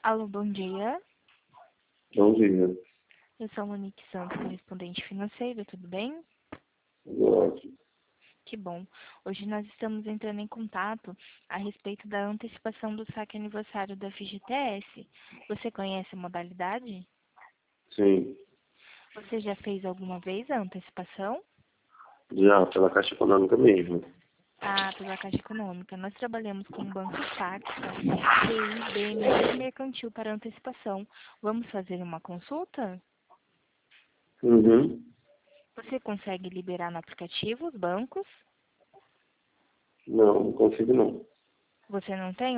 Alô, bom dia. Bom dia. Eu sou a Monique Santos, correspondente financeiro, tudo bem? Ótimo. Que bom. Hoje nós estamos entrando em contato a respeito da antecipação do saque aniversário da FGTS. Você conhece a modalidade? Sim. Você já fez alguma vez a antecipação? Já, pela Caixa Econômica mesmo. Ah, pela Caixa Econômica. Nós trabalhamos com o Banco Safra, CI, BMG e Mercantil para antecipação. Vamos fazer uma consulta? Uhum. Você consegue liberar no aplicativo os bancos? Não, não consigo não. Você não tem?